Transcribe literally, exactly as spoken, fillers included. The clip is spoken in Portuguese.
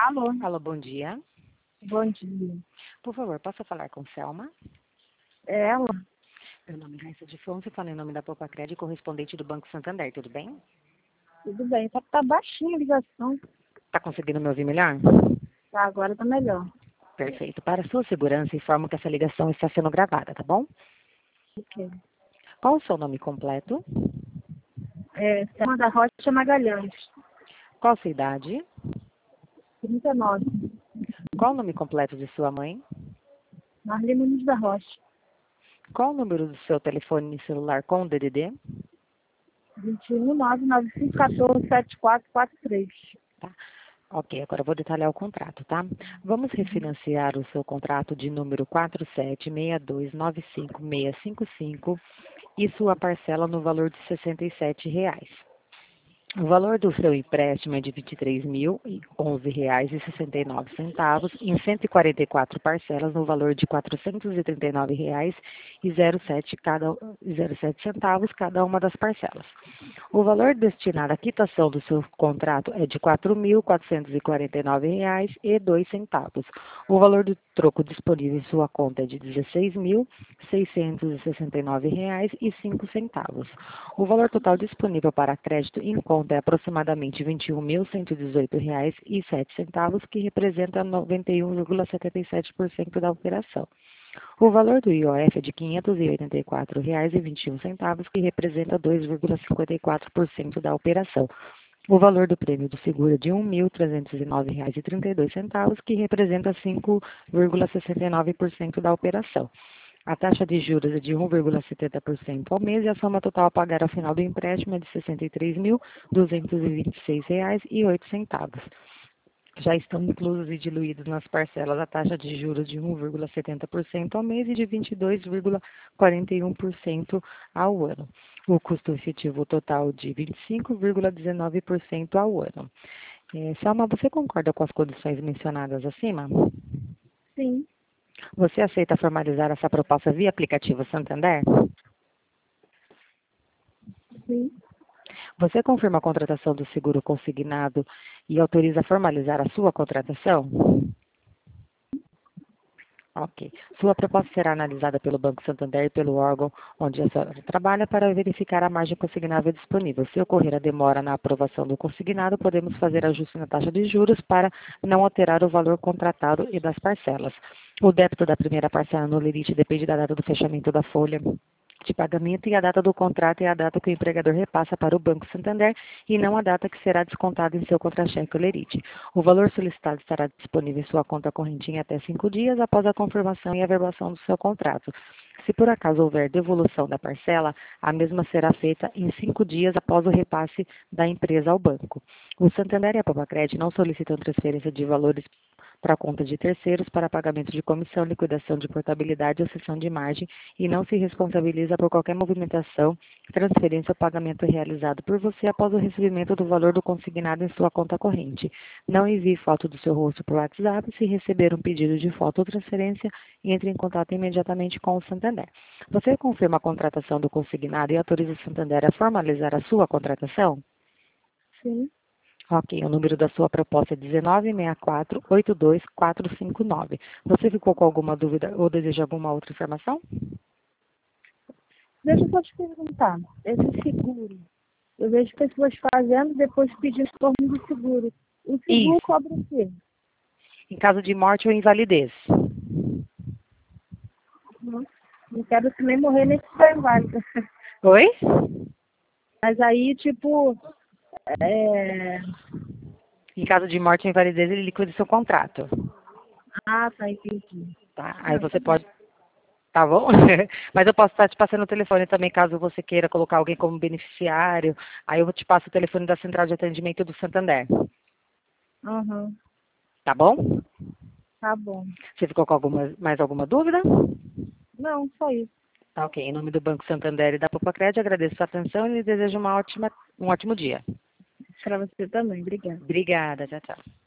Alô, Alô, bom dia. bom dia. Por favor, posso falar com Selma? É ela? Meu nome é Raíssa de Fonse, falo em nome da Popacred, correspondente do Banco Santander, tudo bem? Tudo bem, só que tá baixinha a ligação. Tá conseguindo me ouvir melhor? Tá, agora tá melhor. Perfeito. Para sua segurança, informo que essa ligação está sendo gravada, tá bom? Ok. Qual o seu nome completo? É, Selma da Rocha Magalhães, Qual a sua idade? trinta e nove. Qual o nome completo de sua mãe? Marli Nunes da Rocha, Qual o número do seu telefone celular com o D D D? vinte e um, nove nove cinco, quatorze, setenta e quatro, quarenta e três. Tá. Ok, agora eu vou detalhar o contrato, tá? Vamos refinanciar o seu contrato de número quatro sete seis dois nove cinco seis cinco cinco e sua parcela no valor de sessenta e sete reais. O valor do seu empréstimo é de vinte e três mil e onze reais e sessenta e nove centavos em cento e quarenta e quatro parcelas no valor de quatrocentos e trinta e nove reais e zero sete cada zero sete centavos cada uma das parcelas. O valor destinado à quitação do seu contrato é de quatro mil quatrocentos e quarenta e nove reais e dois centavos. O valor do troco disponível em sua conta é de dezesseis mil seiscentos e sessenta e nove reais e cinco centavos. O valor total disponível para crédito em conta é aproximadamente vinte e um mil cento e dezoito reais e sete centavos, que representa noventa e um vírgula setenta e sete por cento da operação. O valor do I O F é de quinhentos e oitenta e quatro reais e vinte e um centavos, que representa dois vírgula cinquenta e quatro por cento da operação. O valor do prêmio do seguro é de um mil trezentos e nove reais e trinta e dois centavos, que representa cinco vírgula sessenta e nove por cento da operação. A taxa de juros é de um vírgula setenta por cento ao mês e a soma total a pagar ao final do empréstimo é de sessenta e três mil duzentos e vinte e seis reais e oito centavos. Já estão inclusos e diluídos nas parcelas a taxa de juros de um vírgula setenta por cento ao mês e de vinte e dois vírgula quarenta e um por cento ao ano. O custo efetivo total de vinte e cinco vírgula dezenove por cento ao ano. É, Selma, você concorda com as condições mencionadas acima? Sim, Você aceita formalizar essa proposta via aplicativo Santander? sim, Você confirma a contratação do seguro consignado e autoriza formalizar a sua contratação? Ok. Sua proposta será analisada pelo Banco Santander e pelo órgão onde a senhora trabalha para verificar a margem consignável disponível. Se ocorrer a demora na aprovação do consignado, podemos fazer ajuste na taxa de juros para não alterar o valor contratado e das parcelas. O débito da primeira parcela no limite depende da data do fechamento da folha de pagamento e a data do contrato é a data que o empregador repassa para o Banco Santander e não a data que será descontada em seu contra-cheque ou lerite. O valor solicitado estará disponível em sua conta corrente em até cinco dias após a confirmação e averbação do seu contrato. Se por acaso houver devolução da parcela, a mesma será feita em cinco dias após o repasse da empresa ao banco. O Santander e a Popacred não solicitam transferência de valores para a conta de terceiros para pagamento de comissão, liquidação de portabilidade ou cessão de margem e não se responsabiliza por qualquer movimentação, transferência ou pagamento realizado por você após o recebimento do valor do consignado em sua conta corrente. Não envie foto do seu rosto por WhatsApp. Se receber um pedido de foto ou transferência, entre em contato imediatamente com o Santander. Você confirma a contratação do consignado e autoriza o Santander a formalizar a sua contratação? sim. Ok, o número da sua proposta é dezenove seis quatro oito dois quatro cinco nove. Você ficou com alguma dúvida ou deseja alguma outra informação? Deixa eu só te perguntar. Esse seguro, eu vejo pessoas fazendo, depois pedindo torno de seguro. O seguro Isso, cobra o quê? em caso de morte ou invalidez. Não, não quero também morrer nesse trabalho. Oi? Mas aí, tipo, é... Em caso de morte ou invalidez, ele liquida seu contrato. Ah, tá, entendi. Tá? Aí Não, tá você bom. pode. Tá bom? Mas eu posso estar te passando o telefone também, caso você queira colocar alguém como beneficiário. Aí eu te passo o telefone da Central de Atendimento do Santander. Aham, Tá bom? tá bom. Você ficou com alguma, mais alguma dúvida? Não, só isso. Tá, ok. Em nome do Banco Santander e da Popacred, agradeço a sua atenção e desejo uma ótima, um ótimo dia. Para você também, obrigada. Obrigada. Tchau, tchau.